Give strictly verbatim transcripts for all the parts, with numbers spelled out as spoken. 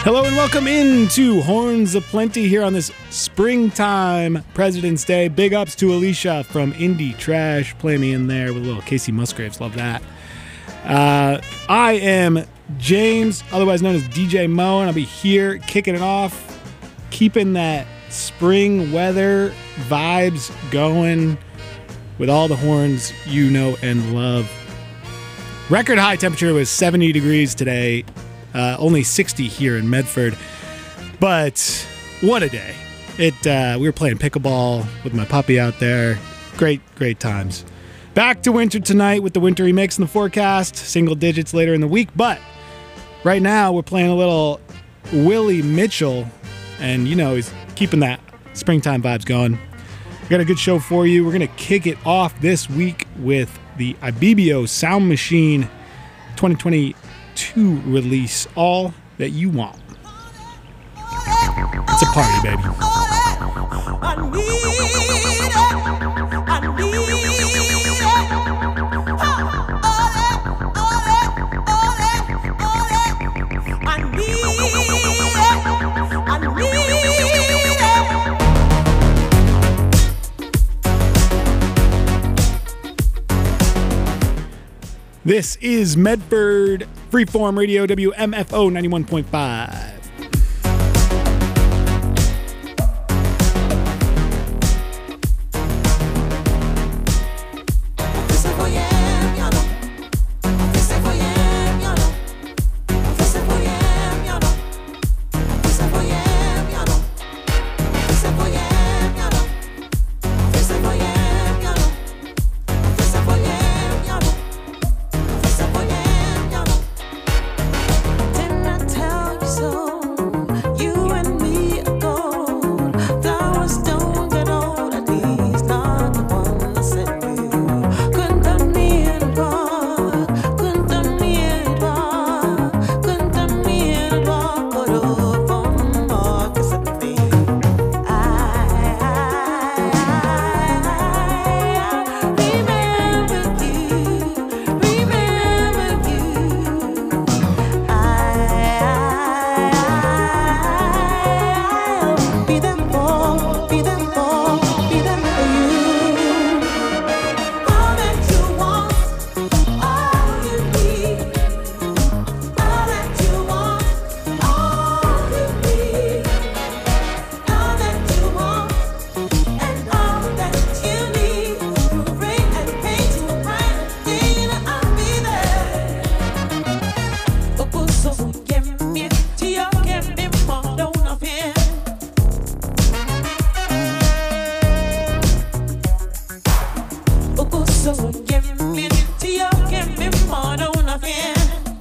Hello and welcome into Horns of Plenty here on this springtime President's Day. Big ups to Alicia from Indie Trash. Play me in there with a little Casey Musgraves. Love that. Uh, I am James, otherwise known as D J Mo, and I'll be here kicking it off, keeping that spring weather vibes going with all the horns you know and love. Record high temperature was seventy degrees today. Uh, only sixty here in Medford, but what a day. It uh, we were playing pickleball with my puppy out there. Great, great times. Back to winter tonight with the wintry mix in the forecast. Single digits later in the week, but right now we're playing a little Willie Mitchell, and you know he's keeping that springtime vibes going. We got a good show for you. We're going to kick it off this week with the Ibibio Sound Machine twenty twenty-two release, All That You Want. It's a party, baby. I need it. I need it. All that, all that, all that, all that. I need it. I need it. This is Medford Freeform Radio, W M F O ninety-one point five. Didn't I tell you so? You and me are gold. Flowers don't get old, at least not the one that said you. Couldn't put me in a bar, couldn't put me in a bar, couldn't put me in a bar, but up on the mark is something. I, I, I, remember you, remember you. I'll be there for, be there for, be there for you. All that you want, all you need. All that you want, all you need. All that you want, and all that you need. Through rain and pain, to a brighter day, I'll be there. Opuso yemye tiyo kembe modo na pien. Opuso yemye tiyo kembe modo na pien.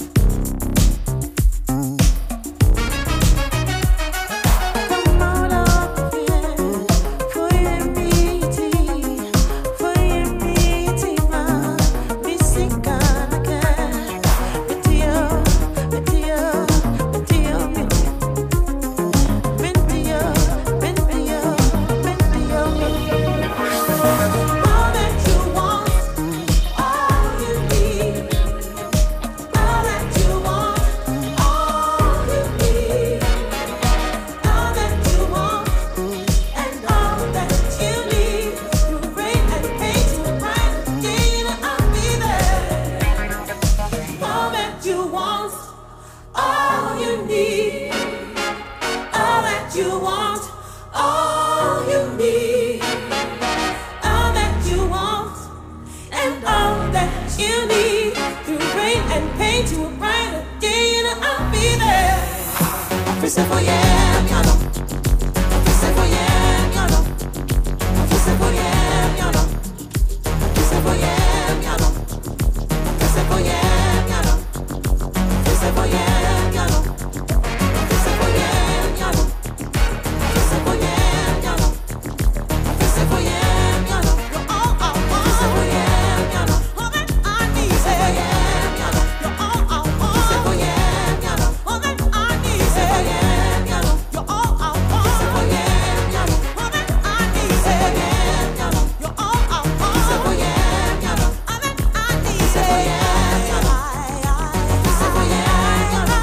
Come on up here, for your beauty, for your beauty, my missing kind of cat. Mentio, mentio, mentio, mentio, mentio, mentio. All that you want, all you need. All that you want, all you need. All that you want, and all that you need. Through rain and pain, to a brighter day, I'll be there. All that you want, all you need. All that you want, all you need. All that you want, and all that you need. Through rain and pain, to a brighter day, I'll be there. Fais for yeah, you know. Fais for yeah, you know. Fais for yeah, you know. Fais for yeah, you know. Fais for yeah, you know. Fais for yeah, you know. Fais for yeah, you know. Fais for yeah, you know. Fais for yeah, you know. You're all I want. Fais for yeah, you know. All that I need. Fais for yeah, you know. You're all I want. Fais for yeah, you know. All that I need. Fais for yeah, you know. You're all I want. Fais for yeah, you know. All that I need. Fais for yeah, you know. You're all I want. Fais for yeah, you know. All that I need. Fais for yeah, you know. Fais for yeah, you know.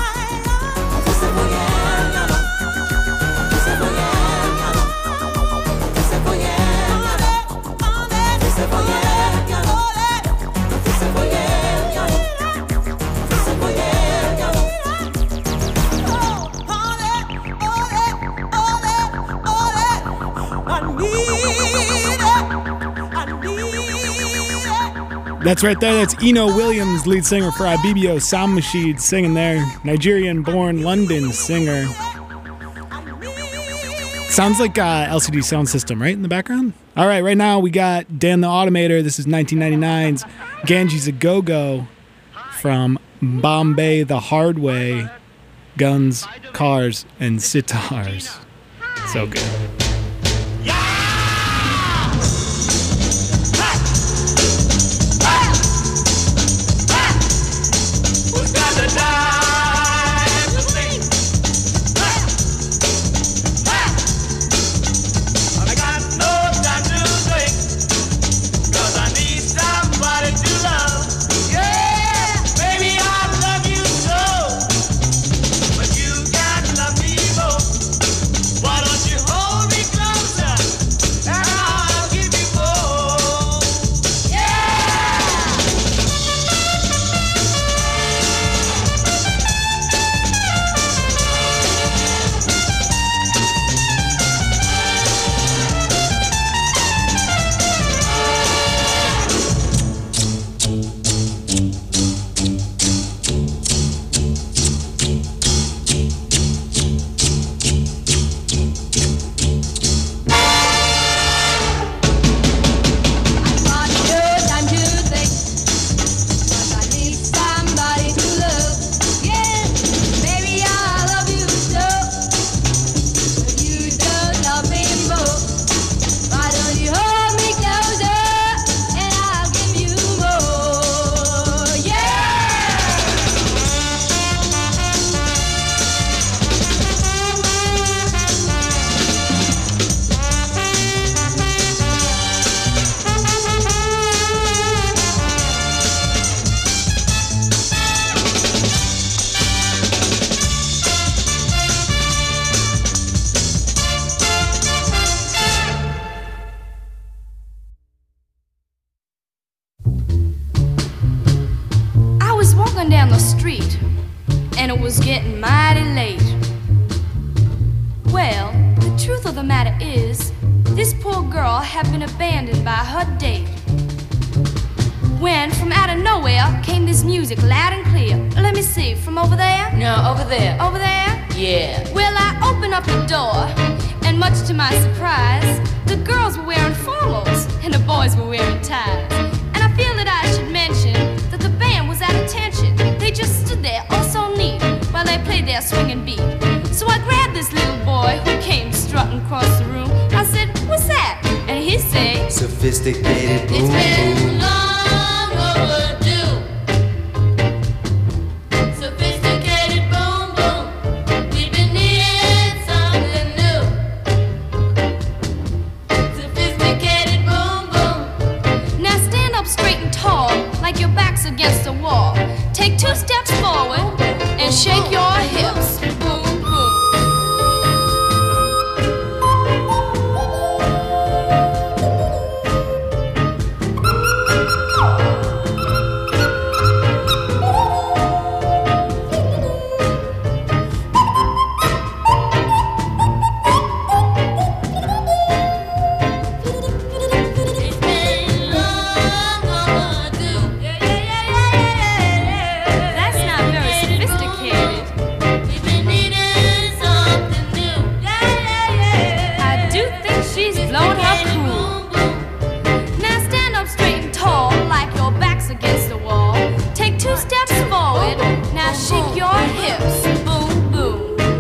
That's right there. That's Eno Williams, lead singer for Ibibio Sound Machine, singing there. Nigerian-born London singer. Sounds like uh, L C D Sound System, right, in the background? All right, right now we got Dan the Automator. This is nineteen ninety-nine's Ganges A Go-Go from Bombay the Hard Way. Guns, cars, and sitars. So good. Down the street, and it was getting mighty late. Well, the truth of the matter is, this poor girl had been abandoned by her date. When from out of nowhere came this music loud and clear. Let me see, from over there? No, over there. Over there? Yeah. Well, I opened up the door, and much to my surprise, the girls were wearing formals, and the boys were wearing ties. And I feel that I should mention that the band was at attention. They just stood there, all so neat, while they played their swinging beat. So I grabbed this little boy who came strutting across the room. I said, "What's that?" And he said, "Sophisticated boom "It's been boom." long overdue. Sophisticated boom boom. We've been needing something new. Sophisticated boom boom. Now stand up straight and tall, like your back's against the wall. Take two steps forward and shake your hips. Boom, boom. It's been long overdue. Yeah, yeah, yeah, yeah, yeah, yeah. That's not very sophisticated. We've been needing something new. Yeah, yeah, yeah. I do think she's blown her cool. Now stand up straight and tall, like your back's against the wall. Take two steps forward. Now shake your hips. Boom, boom.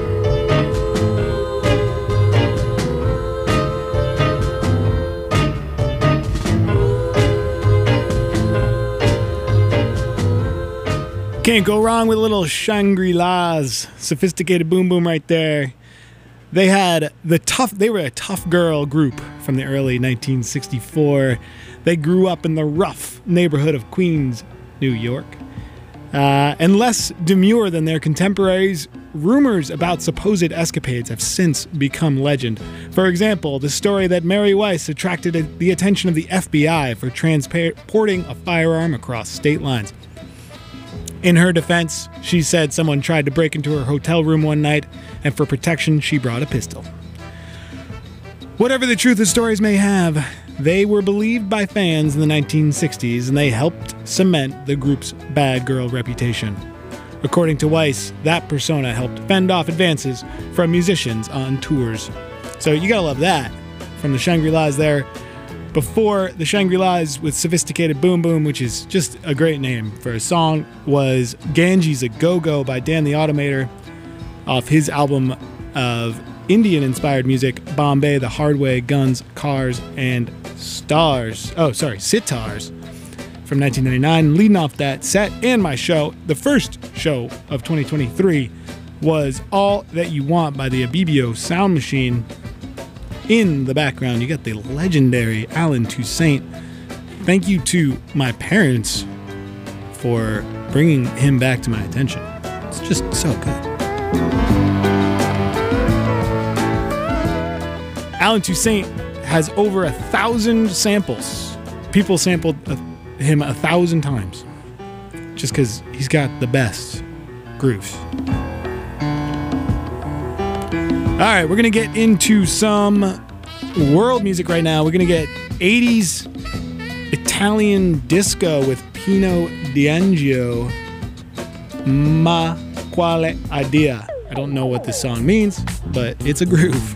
Can't go wrong with a little Shangri-La's Sophisticated Boom Boom right there. They had the tough, they were a tough girl group from the early nineteen sixty-four. They grew up in the rough neighborhood of Queens, New York. Uh, and less demure than their contemporaries, rumors about supposed escapades have since become legend. For example, the story that Mary Weiss attracted the attention of the F B I for transporting a firearm across state lines. In her defense, she said someone tried to break into her hotel room one night, and for protection, she brought a pistol. Whatever the truth the stories may have, They were believed by fans in the nineteen sixties, and they helped cement the group's bad girl reputation. According to Weiss, that persona helped fend off advances from musicians on tours. So you gotta love that from the Shangri-Las there. Before the Shangri-Las with Sophisticated Boom Boom, which is just a great name for a song, was Ganges a Go-Go by Dan the Automator off his album of Indian-inspired music, Bombay the Hard Way, Guns, Cars, and Stars. Oh, sorry, Sitars from nineteen ninety-nine. Leading off that set and my show, the first show of twenty twenty-three, was All That You Want by the Abibio Sound Machine. In the background, you got the legendary Alan Toussaint. Thank you to my parents for bringing him back to my attention. It's just so good. Alan Toussaint has over a thousand samples. People sampled him a thousand times just because he's got the best grooves. All right, we're going to get into some world music right now. We're going to get eighties Italian disco with Pino D'Angio. Ma quale idea. I don't know what this song means, but it's a groove.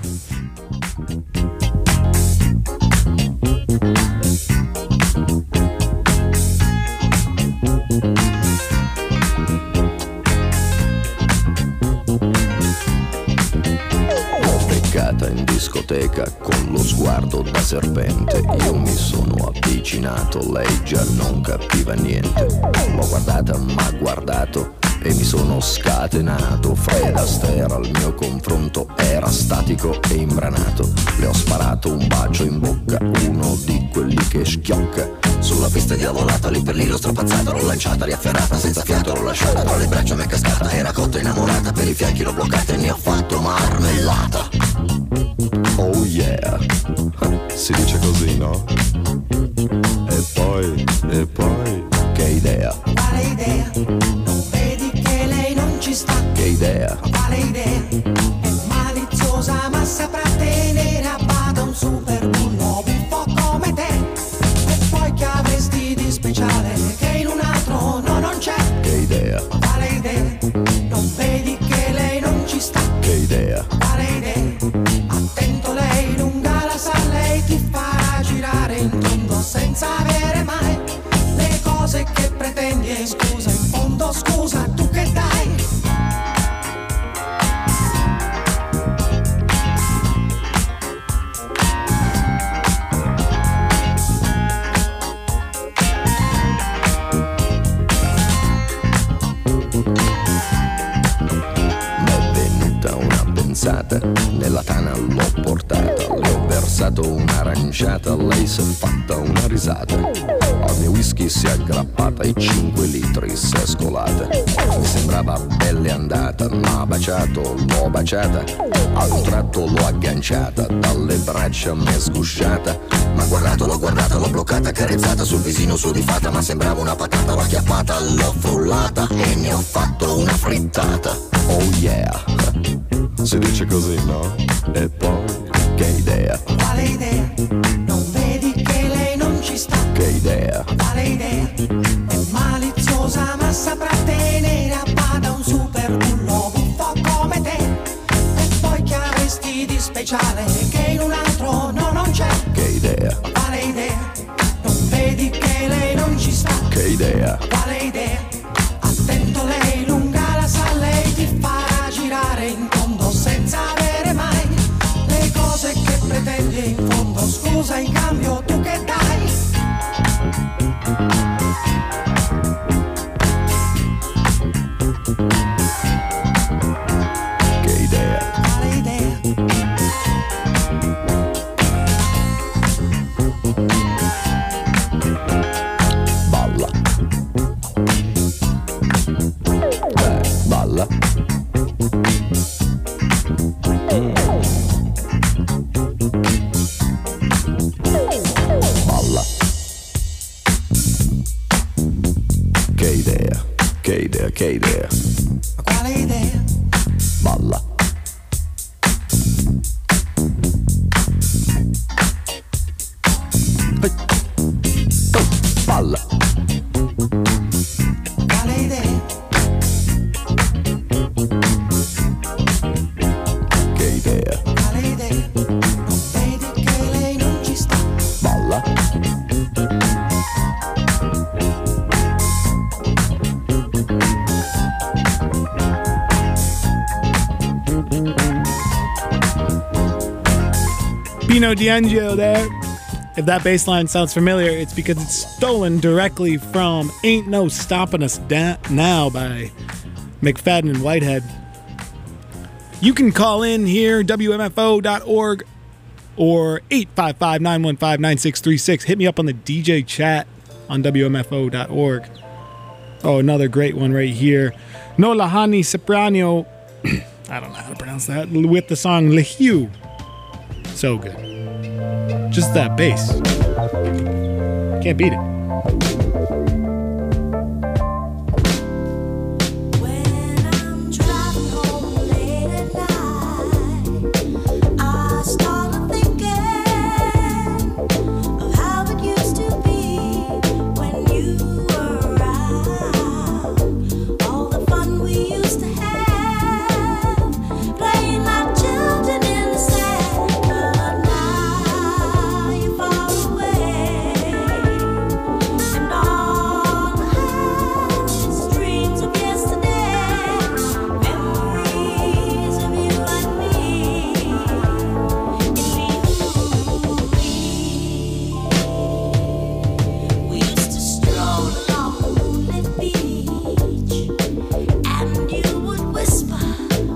In discoteca con lo sguardo da serpente, io mi sono avvicinato, lei già non capiva niente. L'ho guardata, m'ha guardato e mi sono scatenato. Fred Astaire al mio confronto era statico e imbranato. Le ho sparato un bacio in bocca, uno di quelli che schiocca. Sulla pista diavolata, lì per lì l'ho strappazzata, l'ho lanciata, riafferrata, senza fiato l'ho lasciata, tra le braccia m'è cascata, era cotta innamorata, per i fianchi l'ho bloccata e ne ho fatto marmellata. Oh yeah, si dice così, no? E poi, e poi, che idea? Quale idea? Non vedi che lei non ci sta? Che idea? Quale idea? È maliziosa ma saprà tenere a bada un super bullo buffo come te. E poi che avresti di speciale che in un altro no non c'è? Che idea? Quale idea? Non vedi che lei non ci sta? Che idea? Quale idea? Attento, lei lunga la sa, lei ti farà girare in tondo senza avere mai le cose che pretendi. E scusa, in fondo scusa, tu che dai? Nella tana l'ho portata, le ho versato un'aranciata, lei si è fatta una risata. Al mio whisky si è aggrappata e cinque litri si è scolata. Mi sembrava belle andata, m'ha baciato, l'ho baciata. Ad un tratto l'ho agganciata, dalle braccia m'è sgusciata. M'ha guardato, l'ho guardata, l'ho bloccata, carezzata sul visino su di fatta, ma sembrava una patata, l'ho acchiappata, l'ho frullata e ne ho fatto una frittata. Oh yeah, si dice così, no? E poi, che idea? Quale idea? Non vedi che lei non ci sta? Che idea? Quale idea? È maliziosa ma saprà tenere a bada un super bullo buffo come te. E poi che avresti di speciale che in un altro no non c'è? Che idea? Quale idea? Non vedi che lei non ci sta? Che idea? Quale idea? Attento, lei lunga la sa, lei ti farà girare in tondo senza avere mai le cose che pretendi. In fondo scusa, in cambio tu che dai? Che idea? Quale idea? Balla. Eh, balla. Mm. Balla. Che idea? Che idea? Che idea? Quale idea? Balla. Pino D'Angelo there. If that bass line sounds familiar, it's because it's stolen directly from Ain't No Stopping Us Da- Now by McFadden and Whitehead. You can call in here, W M F O dot org or eight five five, nine one five, nine six three six. Hit me up on the D J chat on W M F O dot org. Oh, another great one right here. No Lahani Soprano, I don't know how to pronounce that, with the song Lehiu. So good. Just that bass. Can't beat it. When I'm driving home late at night, I start thinking of how it used to be when you were around. All the fun we used to have, playing like children in the sand. But now you're far away, and all I have is dreams of yesterday, memories of you and me. We used to stroll along the moonlit beach, and you would whisper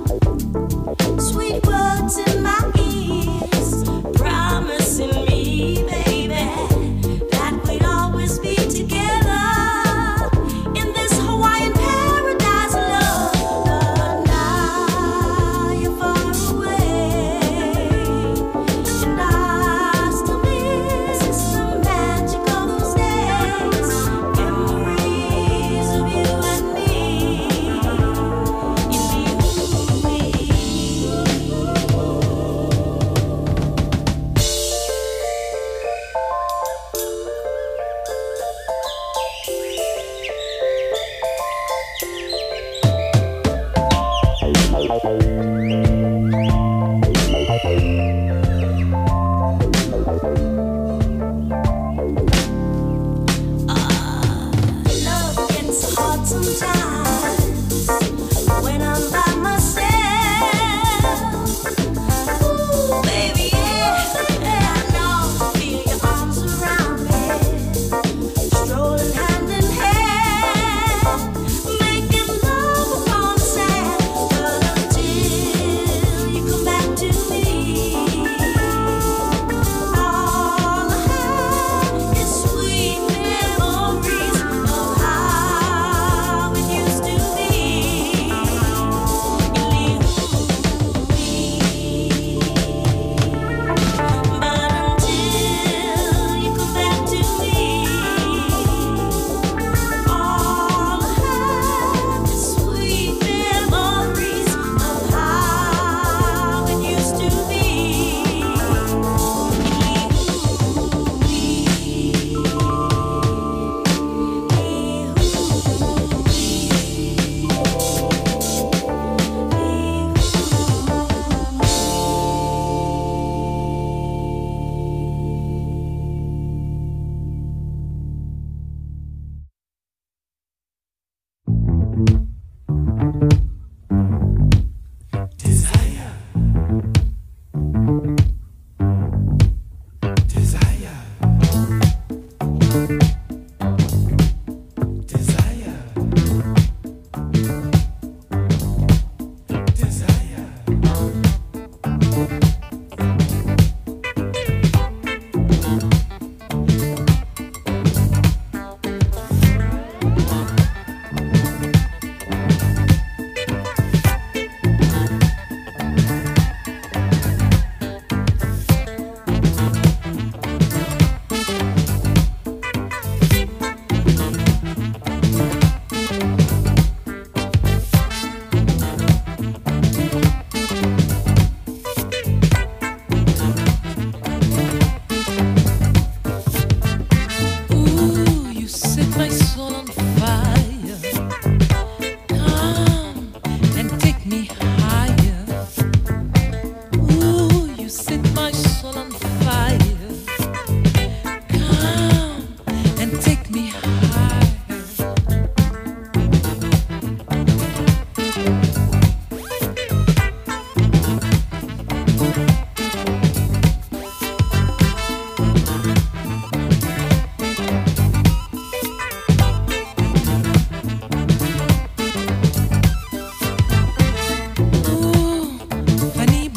sweet words in my ears, promising me, baby, that we'd always be together in this Hawaiian paradise of love. But now you're far away, and I still miss the magic of those days, memories of you and me. Love gets hard sometimes when I'm by myself. Ooh, baby, yeah, I know. Feel your arms around me, strolling hand in hand, making love upon the sand. But until you come back to me,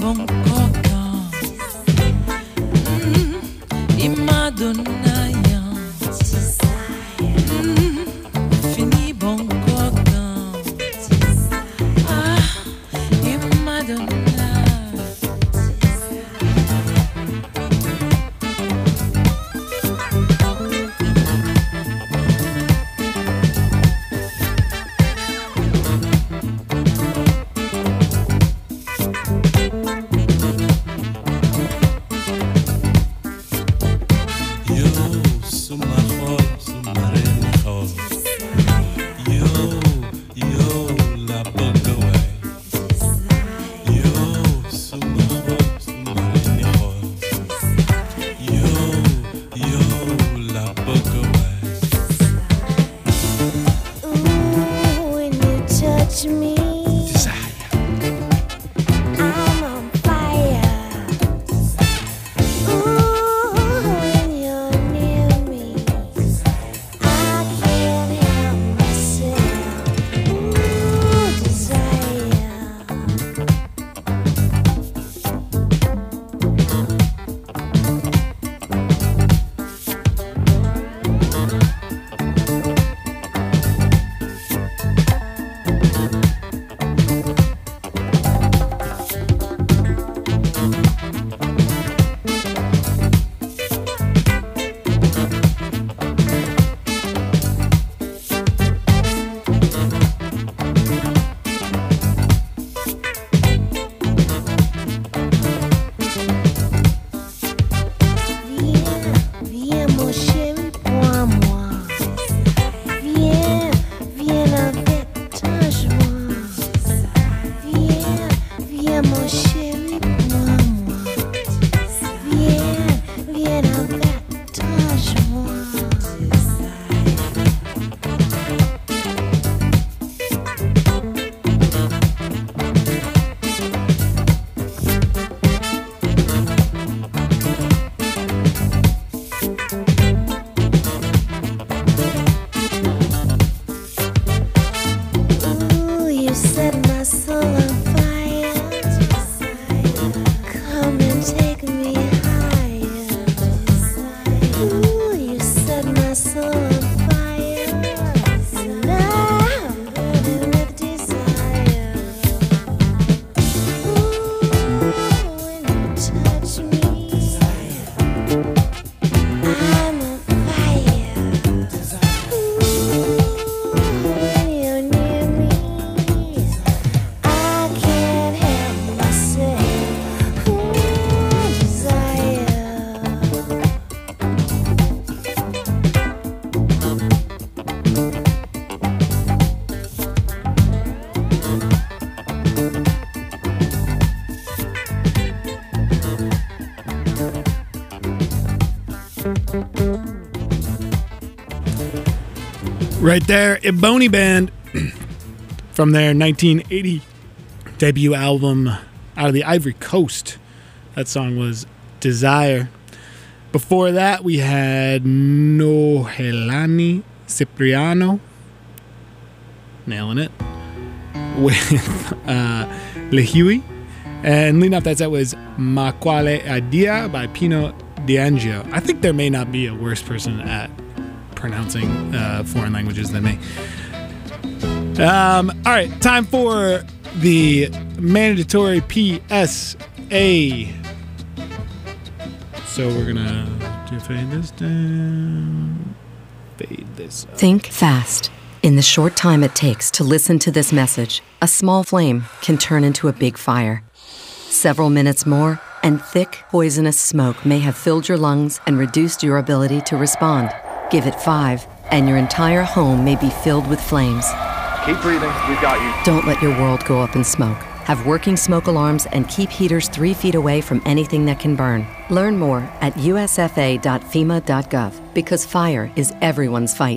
bon content. Mm, il m'a donné un. Mm, fini bon content. Ah, il m'a donné. Right there, Ebony Band from their nineteen eighty debut album out of the Ivory Coast. That song was Desire. Before that, we had Nohelani Cipriano, nailing it, with uh, Lehui. And leading off that set was Ma Quale Idea by Pino D'Angio. I think there may not be a worse person at pronouncing uh, foreign languages than me. Um, all right, time for the mandatory P S A. So we're gonna do fade this down, fade this up. Think fast. In the short time it takes to listen to this message, a small flame can turn into a big fire. Several minutes more, and thick, poisonous smoke may have filled your lungs and reduced your ability to respond. Give it five, and your entire home may be filled with flames. Keep breathing. We've got you. Don't let your world go up in smoke. Have working smoke alarms and keep heaters three feet away from anything that can burn. Learn more at U S F A dot FEMA dot gov, because fire is everyone's fight.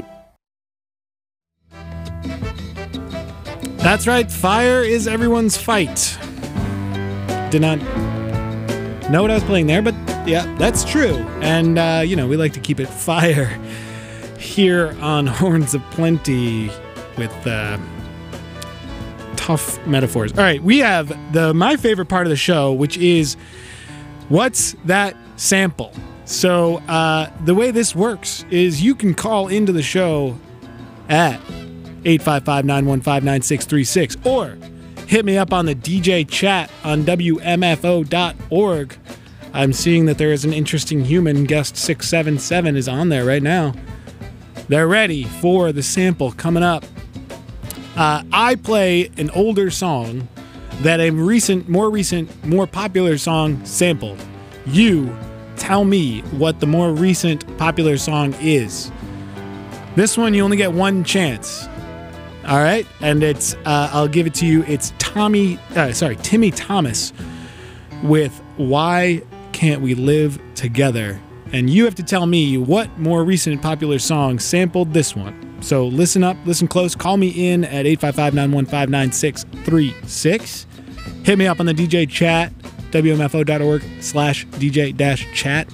That's right, fire is everyone's fight. Did not know what I was playing there, but yeah, that's true. And, uh, you know, we like to keep it fire here on Horns of Plenty with uh, tough metaphors. All right, we have the my favorite part of the show, which is what's that sample? So uh, the way this works is you can call into the show at eight five five, nine one five, nine six three six or hit me up on the D J chat on W M F O dot org. I'm seeing that there is an interesting human. Guest six seven seven is on there right now. They're ready for the sample coming up. Uh, I play an older song that a recent, more recent, more popular song sampled. You tell me what the more recent popular song is. This one, you only get one chance. All right? And it's, uh, I'll give it to you. It's Tommy, uh, sorry, Timmy Thomas with Why Can't We Live Together? And you have to tell me what more recent popular song sampled this one. So listen up, listen close. Call me in at eight five five, nine one five, nine six three six. Hit me up on the D J chat, W M F O dot org slash D J dash chat.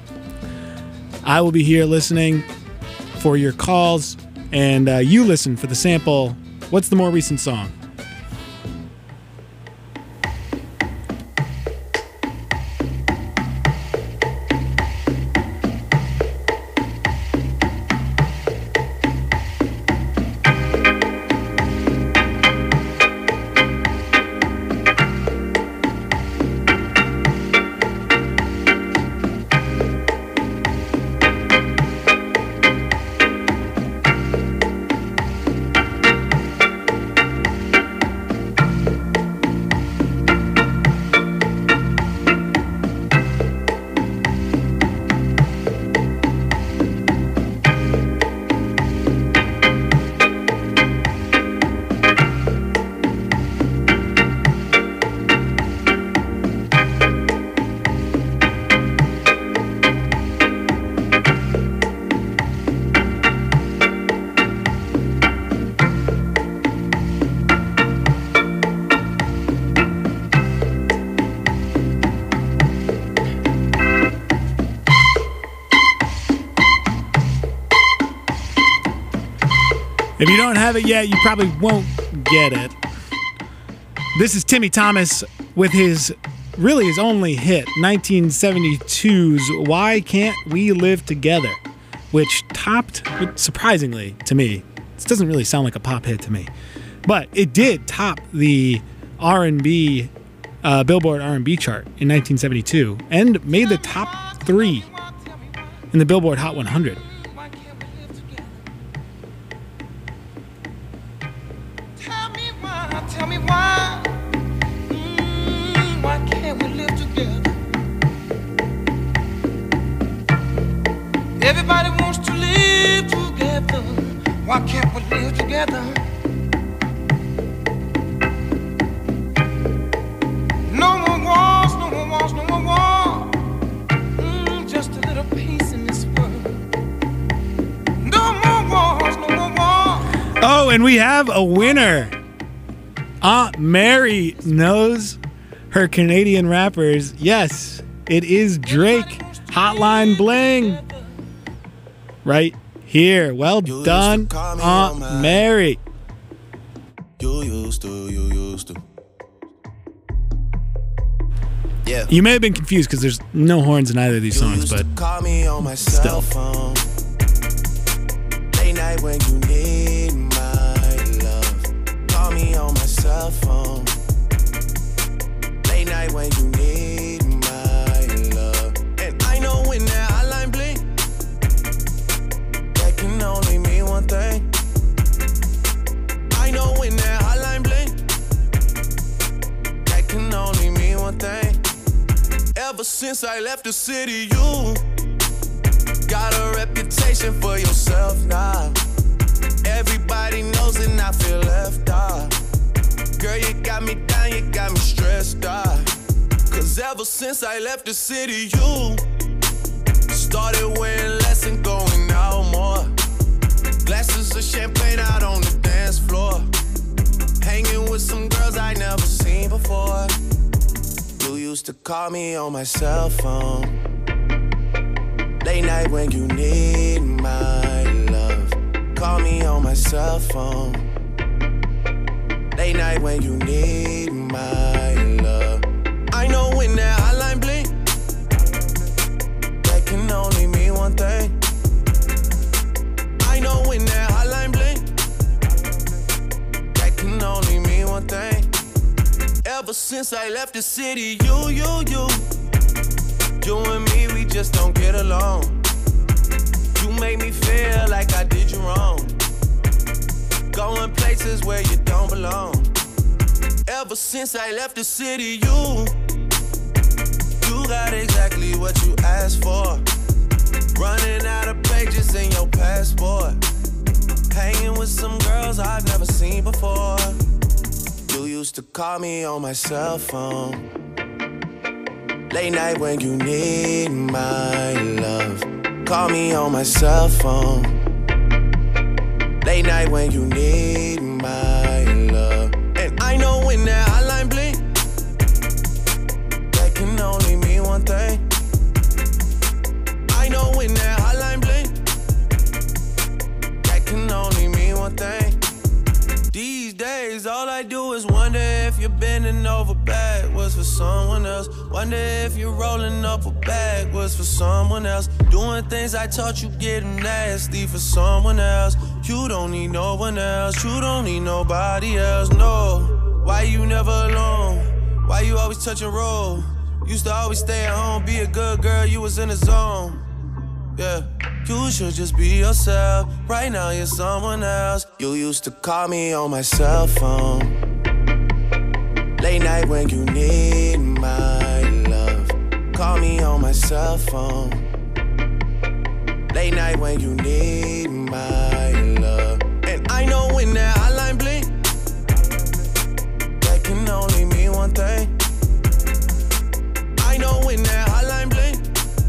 I will be here listening for your calls, and uh, you listen for the sample. What's the more recent song? If you don't have it yet, you probably won't get it. This is Timmy Thomas with his, really his only hit, nineteen seventy-two's Why Can't We Live Together, which topped, surprisingly to me, this doesn't really sound like a pop hit to me, but it did top the R and B, uh, Billboard R and B chart in nineteen seventy-two and made the top three in the Billboard Hot one hundred. Tell me why, mm, why can't we live together? Everybody wants to live together. Why can't we live together? No more wars, no more wars, no more war. Mm, just a little peace in this world. No more wars, no more war. Oh, and we have a winner. Aunt Mary knows her Canadian rappers. Yes, it is Drake. Hotline Bling. Right here. Well You done, used to call me Aunt on my- Mary. You used to, you used to. Yeah. You may have been confused because there's no horns in either of these You songs, used but to call me on my still. cell phone. Late night when you need my love. Call me on my cell phone. Late night when you need my love. And I know when that hotline blink, that can only mean one thing. I know when that hotline blink, that can only mean one thing. Ever since I left the city, you got a reputation for yourself now. Everybody knows and I feel left out. Girl, you got me down, you got me stressed out. Cause ever since I left the city, you started wearing less and going out more. Glasses of champagne out on the dance floor. Hanging with some girls I never seen before. You used to call me on my cell phone. Late night when you need my love. Call me on my cell phone. Late Late night when you need my love. I know when that hotline blink, that can only mean one thing. I know when that hotline blink, that can only mean one thing. Ever since I left the city, you, you, you, you and me, we just don't get along. You make me feel like I did you wrong. Going places where you don't belong. Ever since I left the city, you, you got exactly what you asked for. Running out of pages in your passport. Hanging with some girls I've never seen before. You used to call me on my cell phone. Late night when you need my love. Call me on my cell phone. Late night when you need my love. And I know when that hotline blink, that can only mean one thing. I know when that hotline blink, that can only mean one thing. These days, all I do is wonder if you're bending over backwards for someone else. Wonder if you're rolling up a backwards for someone else. Doing things I taught you getting nasty for someone else. You don't need no one else. You don't need nobody else, no. Why you never alone? Why you always touch and roll? Used to always stay at home, be a good girl, you was in the zone. Yeah. You should just be yourself. Right now you're someone else. You used to call me on my cell phone. Late night when you need my love. Call me on my cell phone. Late night when you need my love. And I know when that hotline blink, that can only mean one thing. I know when that hotline blink,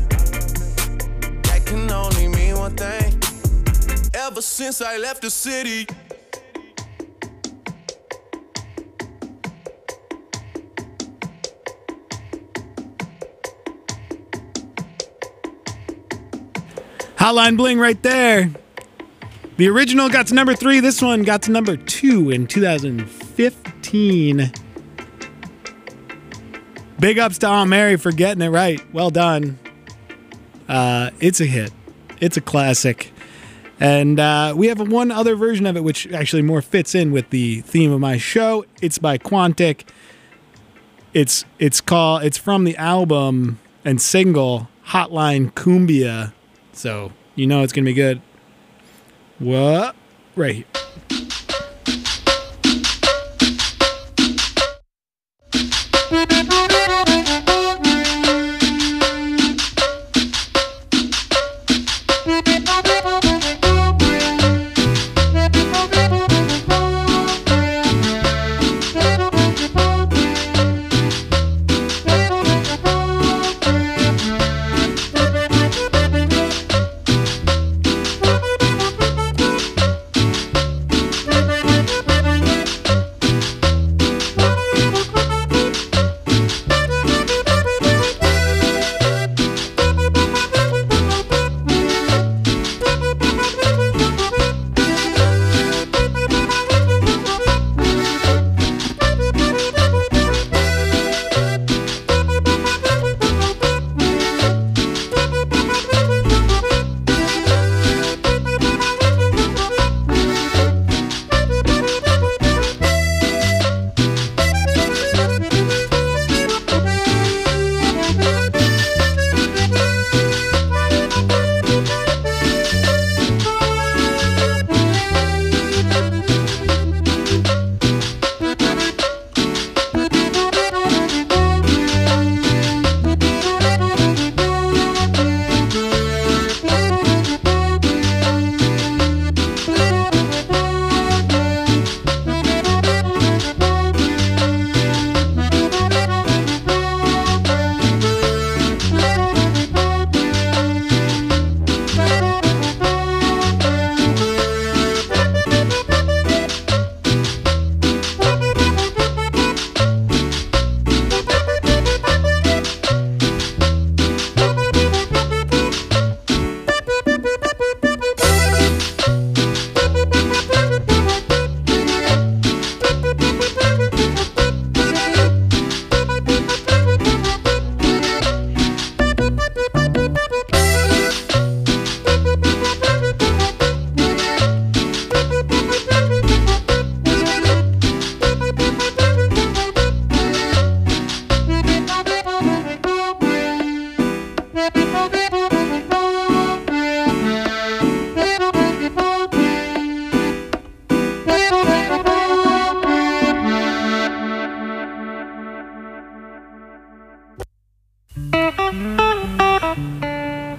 that can only mean one thing. Ever since I left the city. Hotline Bling right there. The original got to number three. This one got to number two in two thousand fifteen. Big ups to Aunt Mary for getting it right. Well done. Uh, it's a hit. It's a classic. And uh, we have one other version of it, which actually more fits in with the theme of my show. It's by Quantic. It's it's called. It's from the album and single Hotline Cumbia. So you know it's gonna be good. What? Right here.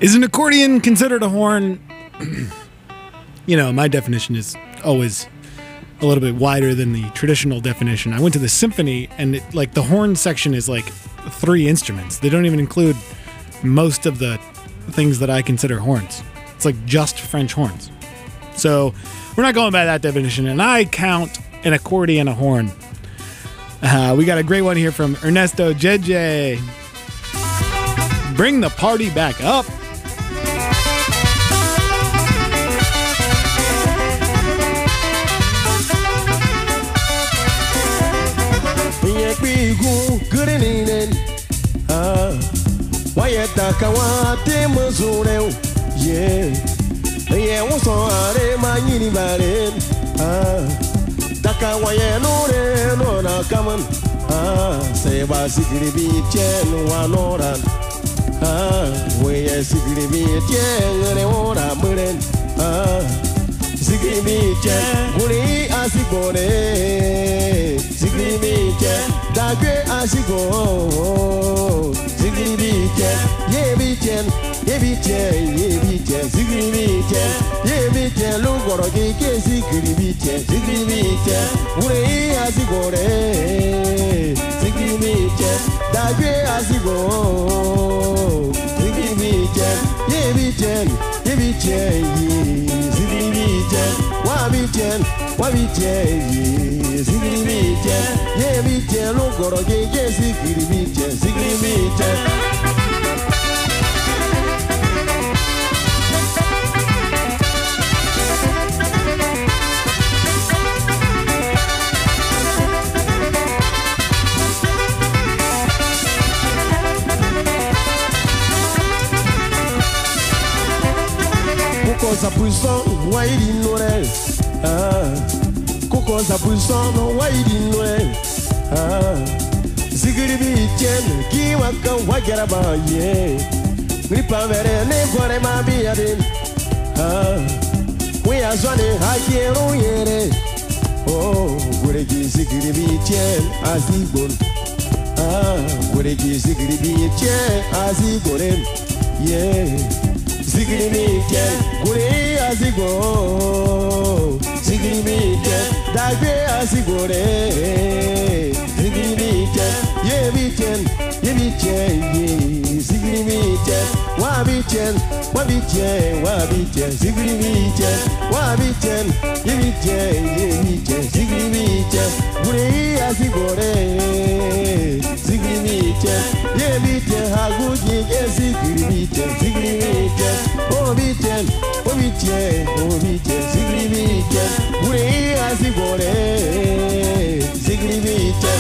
Is an accordion considered a horn? You know, my definition is always a little bit wider than the traditional definition. I went to the symphony, and it, like the horn section is like three instruments. They don't even include most of the things that I consider horns. It's like just French horns. So we're not going by that definition, and I count an accordion a horn. Uh, we got a great one here from Ernesto J J. Bring the party back up. Good evening. Ah, why you talk about them so yeah, yeah, what's on my anybody? Ah, Taka why you know they no na come. Ah, say about secret be ten one or ah, we are secret be ten and one a million. Ah, secret be ten, we are secret. Secret be ten. Dagwe asigo, zigri bichen, ye bichen, ye bichen, ye bichen, zigri bichen, ye bichen, lugoro keke zigri bichen, zigri bichen, ure asigo re, zigri bichen, dagwe asigo, zigri bichen, ye bichen, ye bichen, ye zigri bichen, wa bichen, wa bichen, ye zigri bichen, ye bichen. Goro gege zigiri biche, zigiri biche. Kuko za puissant, waidi noel. Ah, kuko za puissant, waidi noel. Ah, zigiri bichen, kiwaka wajara ba ye. Gripa vere ne gore ma biadin. Ah, we azwane hakero yere. Oh, guregi zigiri bichen azibon. Ah, guregi zigiri bichen azigoren. Yeah, zigiri bichen, gure azigo. Zigiri bichen, dagbe azigore. Zigiri bichen, ye bichen, ye bichen, ye. Zigiri bichen, wa bichen, wa bichen, wa bichen. Zigiri bichen, wa bichen, ye bichen, ye bichen. Zigiri bichen, gure azigore. Zigiri bichen, ye bichen, haguji ye zigiri bichen. Zigiri bichen, oh bichen, oh bichen, oh bichen. Zigiri bichen, gure azigore. Zigiri bichen.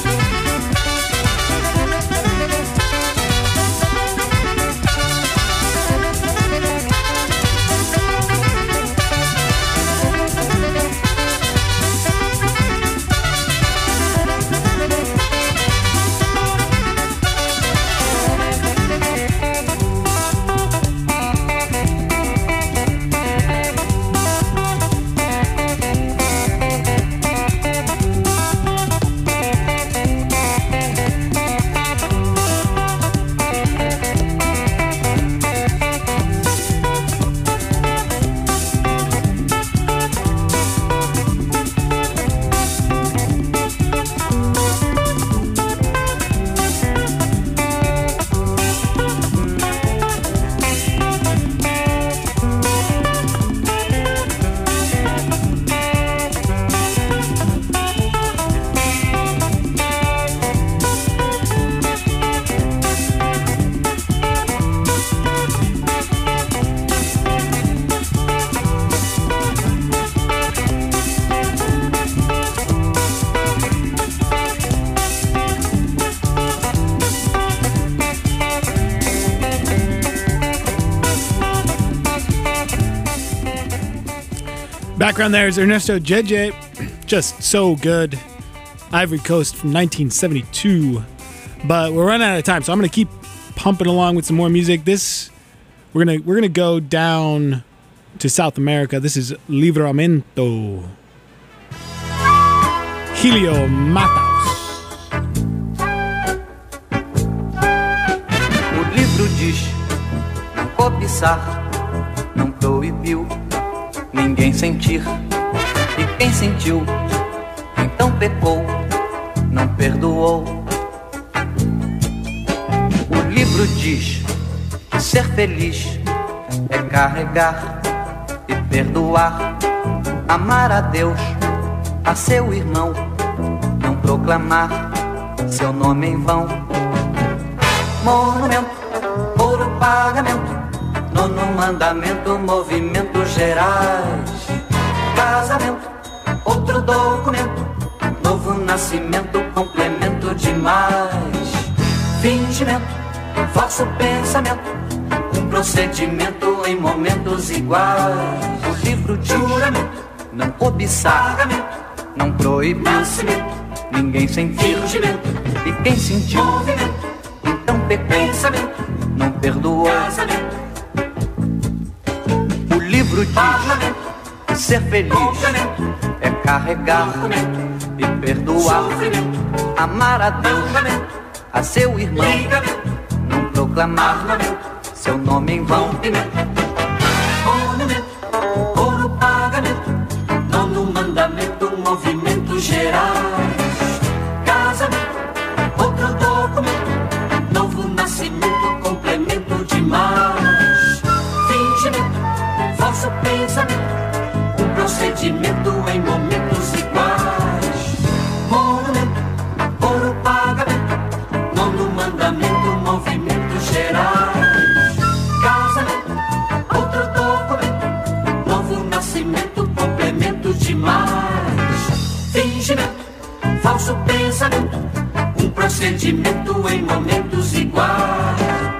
Background there is Ernesto J J, just so good. Ivory Coast from nineteen seventy-two. But we're running out of time, so I'm gonna keep pumping along with some more music. This we're gonna we're gonna go down to South America. This is Livramento. Helio Matos. O livro diz: não cobiçar, não proibiu ninguém sentir. E quem sentiu, então pecou, não perdoou. O livro diz que ser feliz é carregar e perdoar, amar a Deus, a seu irmão, não proclamar seu nome em vão. Monumento, ouro, pagamento, nono mandamento, movimentos gerais. Casamento, outro documento, novo nascimento, complemento demais. Fingimento, falso pensamento, um procedimento em momentos iguais. O livro de juramento, não cobiçar, não proibir nascimento, ninguém sem fingimento. E quem sentiu, movimento, então pensamento, não perdoou. Casamento. O livro diz que ser feliz é carregar e perdoar, amar a Deus, a seu irmão, não proclamar seu nome em vão. Monumento, ouro, pagamento, nono mandamento, movimentos gerais. Casamento, outro documento, novo nascimento, complemento demais. Fingimento, falso pensamento, um procedimento em momentos iguais. Monumento, ouro, pagamento, nono mandamento, movimentos gerais. Casamento, outro documento, novo nascimento, complemento demais. Fingimento, falso pensamento, um procedimento em momentos iguais.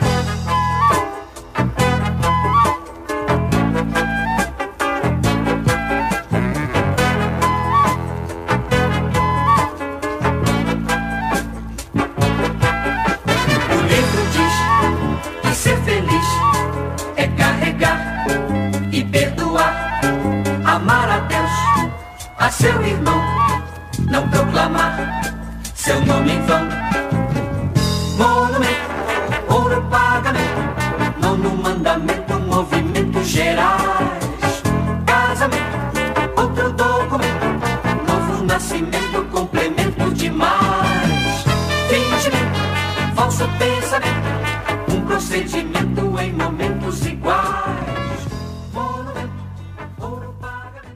O livro diz que ser feliz é carregar e perdoar, amar a Deus, a seu irmão, não proclamar seu nome em vão. Monumento, ouro, pagamento, nono mandamento, movimentos gerais. Casamento, outro documento, novo nascimento, complemento demais. Fingimento, falso pensamento, um procedimento em momentos iguais. Monumento, ouro, pagamento.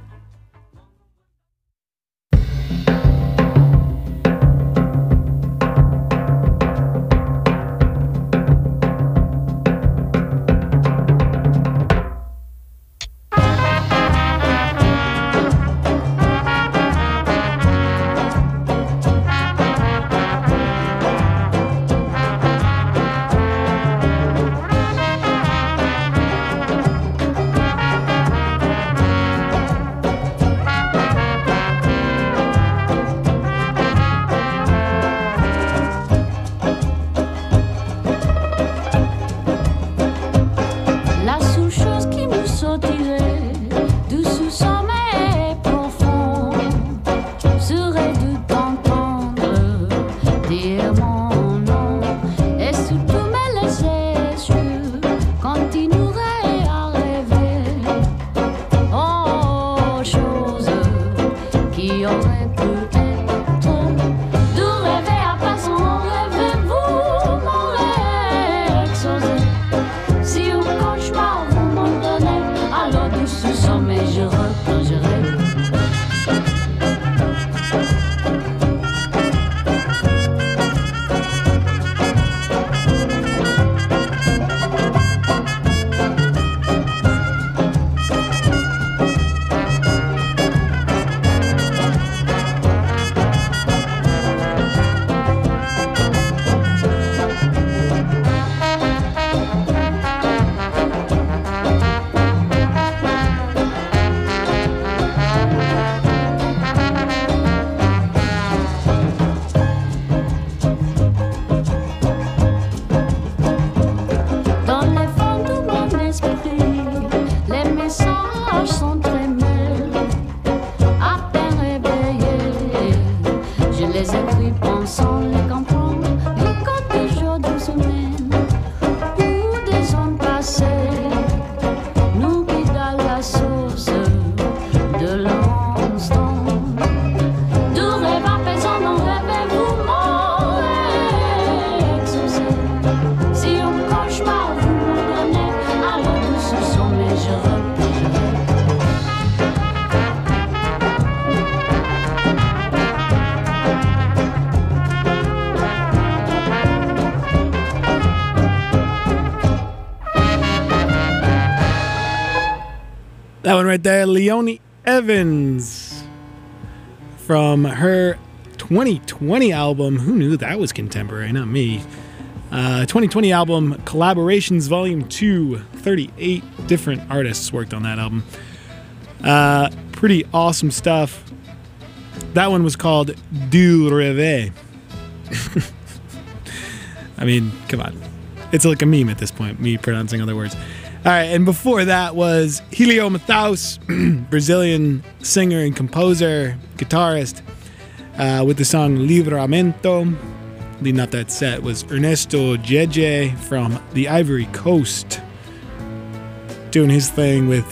That one right there, Leonie Evans from her twenty twenty album. Who knew that was contemporary? Not me. Uh, twenty twenty album, Collaborations Volume two. thirty-eight different artists worked on that album. Uh, pretty awesome stuff. That one was called Du Rêve. I mean, come on. It's like a meme at this point, me pronouncing other words. All right, and before that was Helio Matheus, Brazilian singer and composer, guitarist, uh, with the song Livramento. Leading up that set was Ernesto Jeje from the Ivory Coast, doing his thing with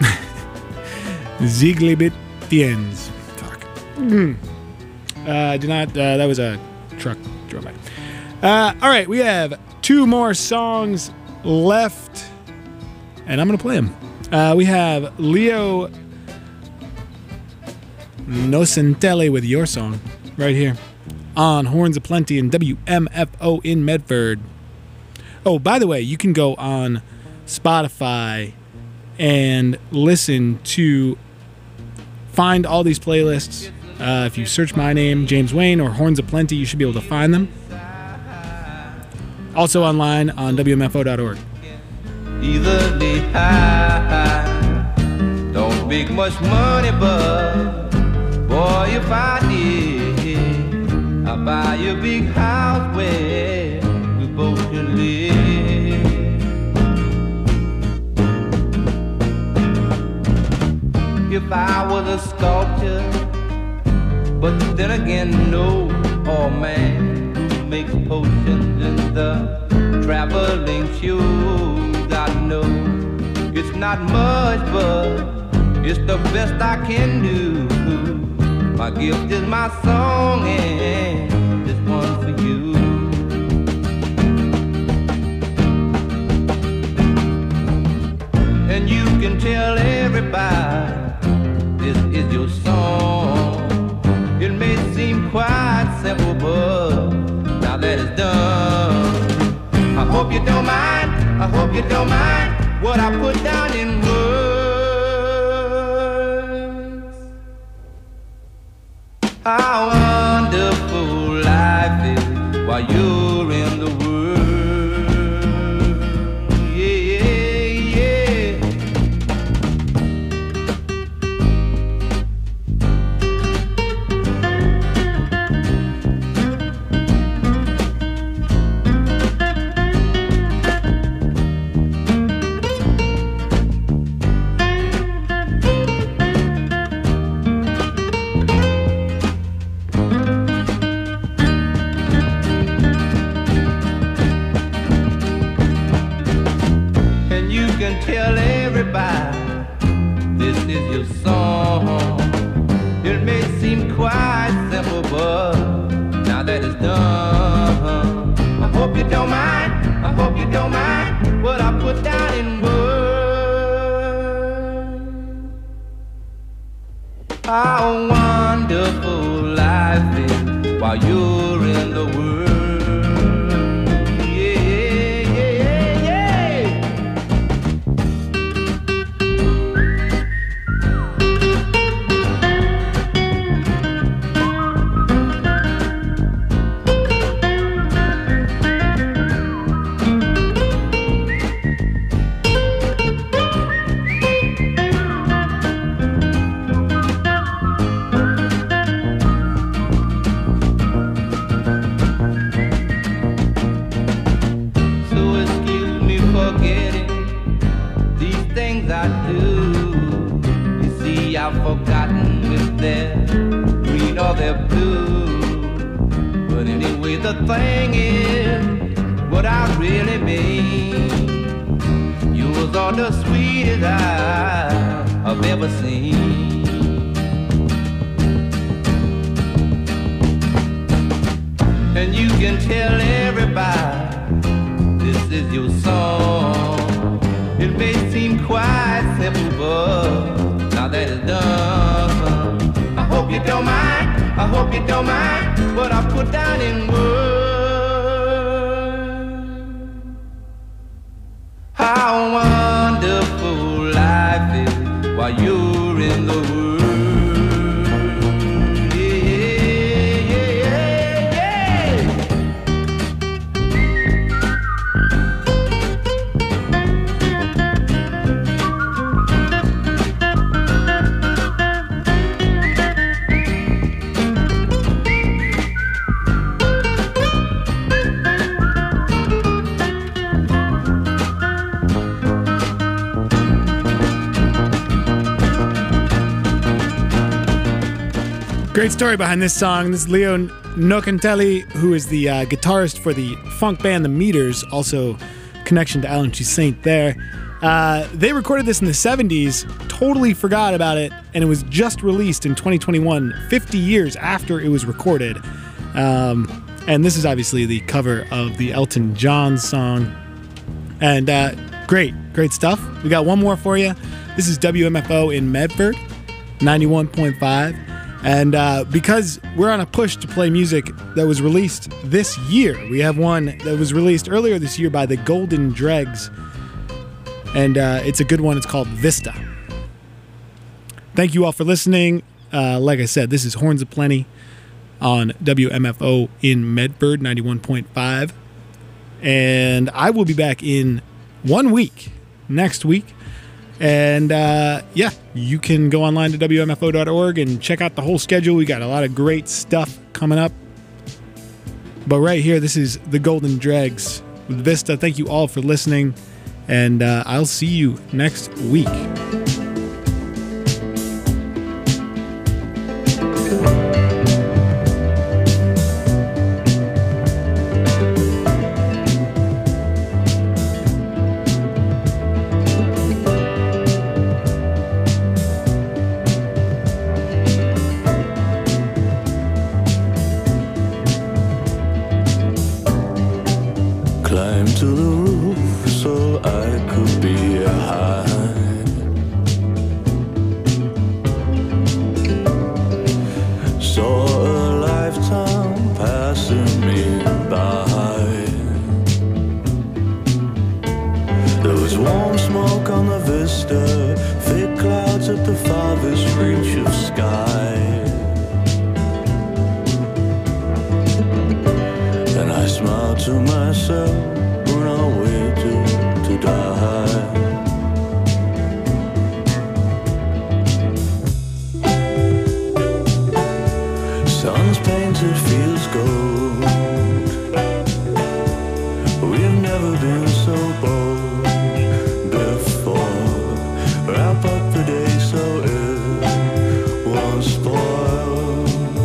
Ziglibitiens. Fuck. Mm. Uh, did not. Uh, that was a truck drove by. Uh, all right, we have two more songs left, and I'm gonna play them. Uh, we have Leo Nocentelli with Your Song right here on Horns of Plenty and W M F O in Medford. Oh, by the way, you can go on Spotify and listen to find all these playlists. Uh, if you search my name, James Wayne, or Horns of Plenty, you should be able to find them. Also online on W M F O dot org. Either the high, don't make much money, but boy, if I did, I'll buy you a big house where we both can live. If I was a sculptor, but then again, no, oh man, who makes potions in the traveling shoes? I know it's not much, but it's the best I can do. My gift is my song, and this one's for you. And you can tell everybody this is your song. It may seem quite simple, but now that it's done, I hope you don't mind, I hope you don't mind what I put down in words. How wonderful life is while you're in the world. Yeah, yeah, tell everybody this is your song. It may seem quite simple, but now that it's done, I hope you don't mind, I hope you don't mind what I put down in words. How wonderful life is while you're in the world. Forgotten if they're green or they're blue. But anyway, the thing is what I really mean. Yours are the sweetest I've ever seen. And you can tell everybody this is your song. It may seem quite simple, but now that it's done, I hope you don't mind, I hope you don't mind what I put down in words. How wonderful life is while Great story behind this song. This is Leo Nocantelli, who is the uh, guitarist for the funk band The Meters, also connection to Alan Toussaint there. Uh, they recorded this in the seventies, totally forgot about it, and it was just released in twenty twenty-one, fifty years after it was recorded. Um, and this is obviously the cover of the Elton John song. And uh, great, great stuff. We got one more for you. This is W M F O in Medford, ninety-one point five. And uh, because we're on a push to play music that was released this year, we have one that was released earlier this year by the Golden Dregs. And uh, it's a good one. It's called Vista. Thank you all for listening. Uh, like I said, this is Horns of Plenty on W M F O in Medford, ninety-one point five. And I will be back in one week, next week. And uh, yeah, you can go online to W M F O dot org and check out the whole schedule. We got a lot of great stuff coming up. But right here, this is the Golden Dregs with Vista. Thank you all for listening. And uh, I'll see you next week. Climb to the roof so I could be high. Saw a lifetime passing me by. There was warm smoke on the vista, thick clouds at the farthest reach of sky. And I smiled to myself when I waited to die. Sun's painted fields gold. We've never been so bold before. Wrap up the day so it won't spoil.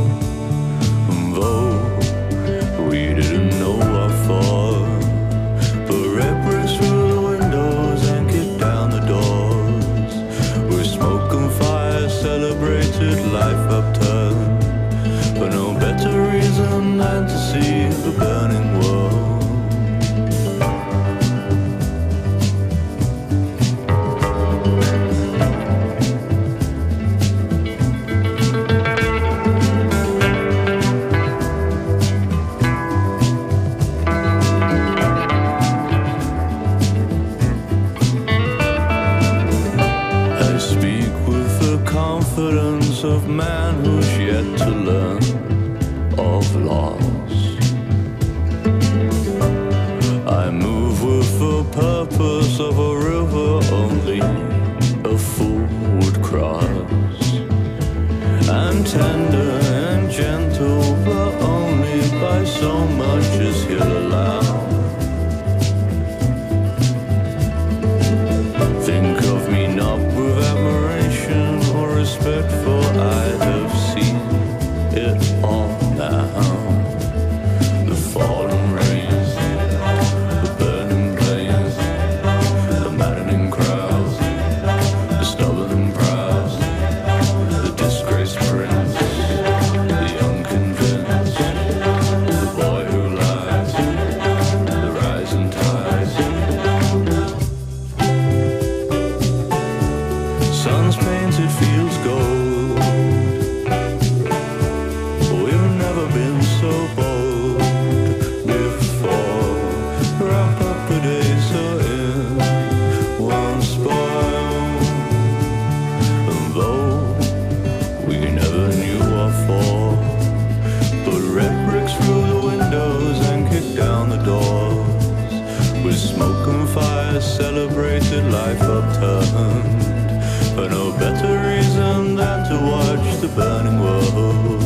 Though we didn't know what for. Put red bricks through the windows and kick down the doors. Where smoke and fire celebrated life upturned. For no better reason than to see the burning world. I speak with the confidence of man who's yet to learn of loss. I move with the purpose of a river only a fool would cross. I'm tender and gentle, but only by so much as he'll allow. Think of me not with admiration or respect, for I have seen it all now. The falling rains, the burning plains, the maddening crowds, the stubborn and proud, the disgraced prince, the unconvinced, the boy who lies, the rising tides. Sun's painted fields gold. We've never been so bold before. Wrap up the day so it won't spoil. And though we never knew what for, put red bricks through the windows and kick down the doors. With smoke and fire celebrated life upturned. For no better reason than to watch the burning world.